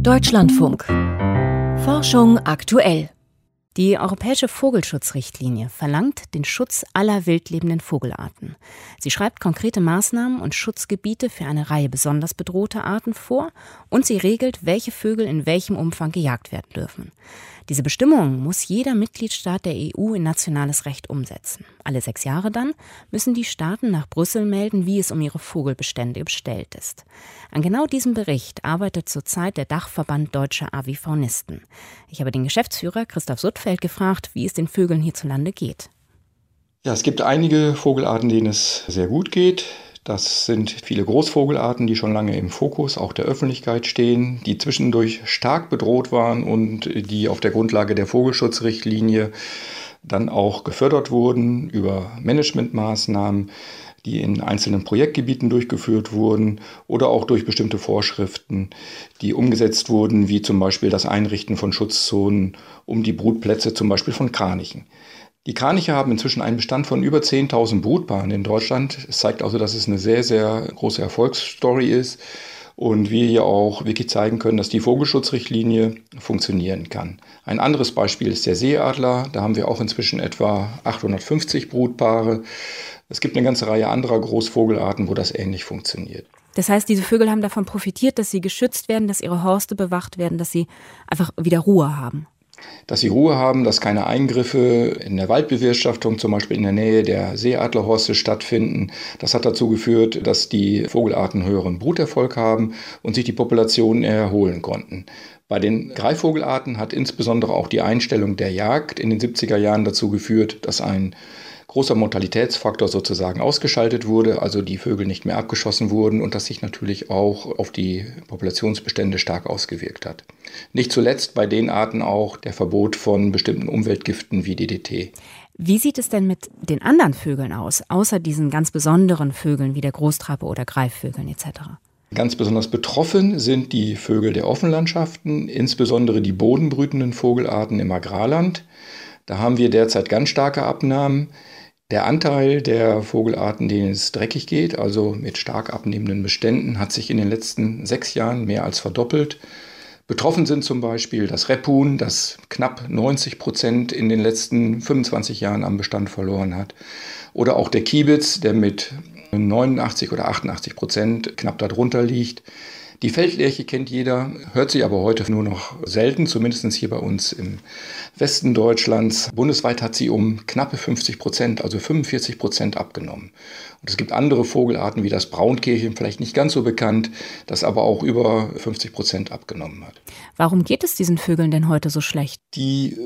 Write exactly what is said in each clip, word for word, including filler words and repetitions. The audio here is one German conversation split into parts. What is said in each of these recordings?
Deutschlandfunk. Forschung aktuell. Die Europäische Vogelschutzrichtlinie verlangt den Schutz aller wildlebenden Vogelarten. Sie schreibt konkrete Maßnahmen und Schutzgebiete für eine Reihe besonders bedrohter Arten vor und sie regelt, welche Vögel in welchem Umfang gejagt werden dürfen. Diese Bestimmungen muss jeder Mitgliedstaat der E U in nationales Recht umsetzen. Alle sechs Jahre dann müssen die Staaten nach Brüssel melden, wie es um ihre Vogelbestände bestellt ist. An genau diesem Bericht arbeitet zurzeit der Dachverband Deutscher Avifaunisten. Ich habe den Geschäftsführer Christoph Suttfeld gefragt, wie es den Vögeln hierzulande geht. Ja, es gibt einige Vogelarten, denen es sehr gut geht. Das sind viele Großvogelarten, die schon lange im Fokus auch der Öffentlichkeit stehen, die zwischendurch stark bedroht waren und die auf der Grundlage der Vogelschutzrichtlinie dann auch gefördert wurden über Managementmaßnahmen, die in einzelnen Projektgebieten durchgeführt wurden oder auch durch bestimmte Vorschriften, die umgesetzt wurden, wie zum Beispiel das Einrichten von Schutzzonen um die Brutplätze zum Beispiel von Kranichen. Die Kraniche haben inzwischen einen Bestand von über zehntausend Brutpaaren in Deutschland. Es zeigt also, dass es eine sehr, sehr große Erfolgsstory ist und wir hier auch wirklich zeigen können, dass die Vogelschutzrichtlinie funktionieren kann. Ein anderes Beispiel ist der Seeadler. Da haben wir auch inzwischen etwa achthundertfünfzig Brutpaare. Es gibt eine ganze Reihe anderer Großvogelarten, wo das ähnlich funktioniert. Das heißt, diese Vögel haben davon profitiert, dass sie geschützt werden, dass ihre Horste bewacht werden, dass sie einfach wieder Ruhe haben. Dass sie Ruhe haben, dass keine Eingriffe in der Waldbewirtschaftung, zum Beispiel in der Nähe der Seeadlerhorste, stattfinden. Das hat dazu geführt, dass die Vogelarten höheren Bruterfolg haben und sich die Populationen erholen konnten. Bei den Greifvogelarten hat insbesondere auch die Einstellung der Jagd in den siebziger Jahren dazu geführt, dass ein großer Mortalitätsfaktor sozusagen ausgeschaltet wurde, also die Vögel nicht mehr abgeschossen wurden und das sich natürlich auch auf die Populationsbestände stark ausgewirkt hat. Nicht zuletzt bei den Arten auch der Verbot von bestimmten Umweltgiften wie D D T. Wie sieht es denn mit den anderen Vögeln aus, außer diesen ganz besonderen Vögeln wie der Großtrappe oder Greifvögeln et cetera? Ganz besonders betroffen sind die Vögel der Offenlandschaften, insbesondere die bodenbrütenden Vogelarten im Agrarland. Da haben wir derzeit ganz starke Abnahmen. Der Anteil der Vogelarten, denen es dreckig geht, also mit stark abnehmenden Beständen, hat sich in den letzten sechs Jahren mehr als verdoppelt. Betroffen sind zum Beispiel das Rebhuhn, das knapp neunzig Prozent in den letzten fünfundzwanzig Jahren am Bestand verloren hat. Oder auch der Kiebitz, der mit neunundachtzig oder achtundachtzig Prozent knapp darunter liegt. Die Feldlerche kennt jeder, hört sie aber heute nur noch selten, zumindest hier bei uns im Westen Deutschlands. Bundesweit hat sie um knappe fünfzig Prozent, also fünfundvierzig Prozent abgenommen. Und es gibt andere Vogelarten wie das Braunkehlchen, vielleicht nicht ganz so bekannt, das aber auch über fünfzig Prozent abgenommen hat. Warum geht es diesen Vögeln denn heute so schlecht? Die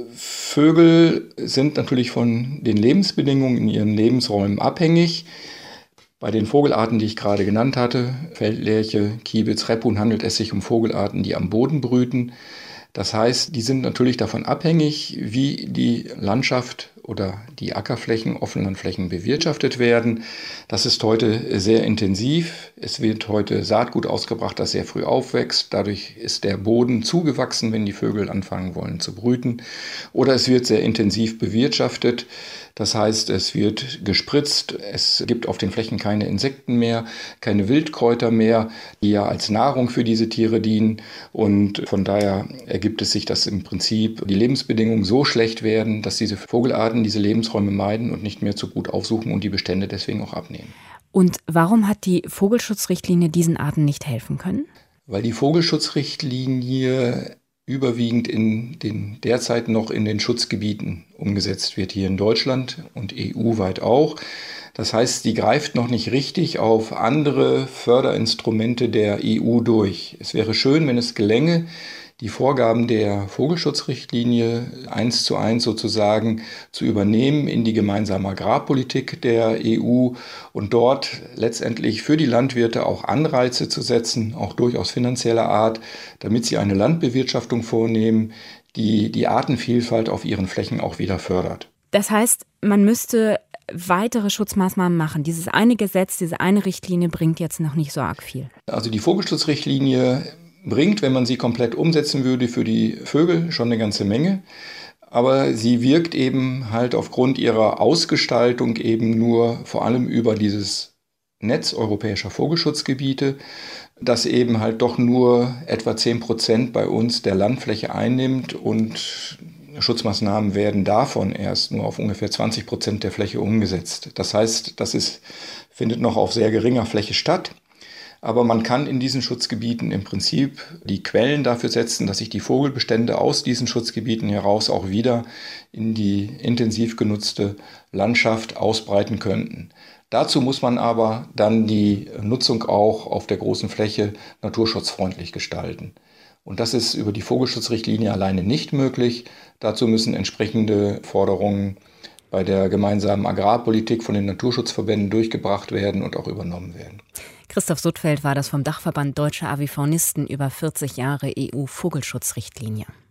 Vögel sind natürlich von den Lebensbedingungen in ihren Lebensräumen abhängig. Bei den Vogelarten, die ich gerade genannt hatte, Feldlerche, Kiebitz, Rebhuhn, handelt es sich um Vogelarten, die am Boden brüten. Das heißt, die sind natürlich davon abhängig, wie die Landschaft oder die Ackerflächen, Offenlandflächen bewirtschaftet werden. Das ist heute sehr intensiv. Es wird heute Saatgut ausgebracht, das sehr früh aufwächst. Dadurch ist der Boden zugewachsen, wenn die Vögel anfangen wollen zu brüten. Oder es wird sehr intensiv bewirtschaftet. Das heißt, es wird gespritzt, es gibt auf den Flächen keine Insekten mehr, keine Wildkräuter mehr, die ja als Nahrung für diese Tiere dienen. Und von daher ergibt es sich, dass im Prinzip die Lebensbedingungen so schlecht werden, dass diese Vogelarten diese Lebensräume meiden und nicht mehr so gut aufsuchen und die Bestände deswegen auch abnehmen. Und warum hat die Vogelschutzrichtlinie diesen Arten nicht helfen können? Weil die Vogelschutzrichtlinie überwiegend in den derzeit noch in den Schutzgebieten umgesetzt wird, hier in Deutschland und E U-weit auch. Das heißt, sie greift noch nicht richtig auf andere Förderinstrumente der E U durch. Es wäre schön, wenn es gelänge, die Vorgaben der Vogelschutzrichtlinie eins zu eins sozusagen zu übernehmen in die gemeinsame Agrarpolitik der E U und dort letztendlich für die Landwirte auch Anreize zu setzen, auch durchaus finanzieller Art, damit sie eine Landbewirtschaftung vornehmen, die die Artenvielfalt auf ihren Flächen auch wieder fördert. Das heißt, man müsste weitere Schutzmaßnahmen machen. Dieses eine Gesetz, diese eine Richtlinie bringt jetzt noch nicht so arg viel. Also die Vogelschutzrichtlinie bringt, wenn man sie komplett umsetzen würde, für die Vögel schon eine ganze Menge. Aber sie wirkt eben halt aufgrund ihrer Ausgestaltung eben nur vor allem über dieses Netz europäischer Vogelschutzgebiete. dass eben halt doch nur etwa zehn Prozent bei uns der Landfläche einnimmt und Schutzmaßnahmen werden davon erst nur auf ungefähr zwanzig Prozent der Fläche umgesetzt. Das heißt, das ist, findet noch auf sehr geringer Fläche statt. Aber man kann in diesen Schutzgebieten im Prinzip die Quellen dafür setzen, dass sich die Vogelbestände aus diesen Schutzgebieten heraus auch wieder in die intensiv genutzte Landschaft ausbreiten könnten. Dazu muss man aber dann die Nutzung auch auf der großen Fläche naturschutzfreundlich gestalten. Und das ist über die Vogelschutzrichtlinie alleine nicht möglich. Dazu müssen entsprechende Forderungen bei der gemeinsamen Agrarpolitik von den Naturschutzverbänden durchgebracht werden und auch übernommen werden. Christoph Suttfeld war das vom Dachverband Deutscher Avifaunisten über vierzig Jahre E U-Vogelschutzrichtlinie.